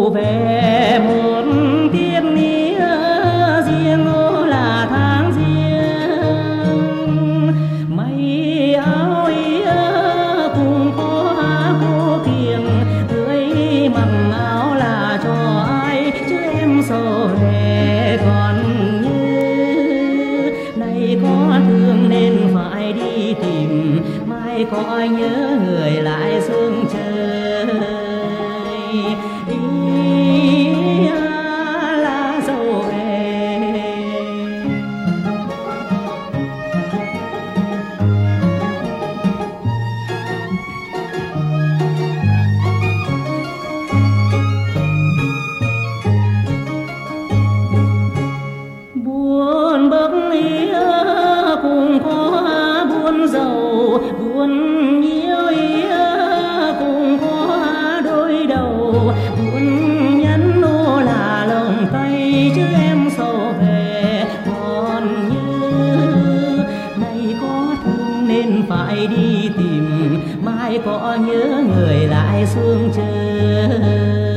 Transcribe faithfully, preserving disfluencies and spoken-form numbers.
về một tiết nghĩa riêng ô là tháng riêng mây áo ý cùng có cô kiềng tưới mầm áo là cho ai chứ em sầu về còn như nay có thương nên phải đi tìm mai có nhớ người lại sương trời ý là dâu về. Buồn bấc ý cùng có buồn giàu buồn nhiều ý cùng có đôi đầu buồn nhắn nô là lòng tay chứ em sầu về còn như nay có thương nên phải đi tìm mai có nhớ người lại sương trời.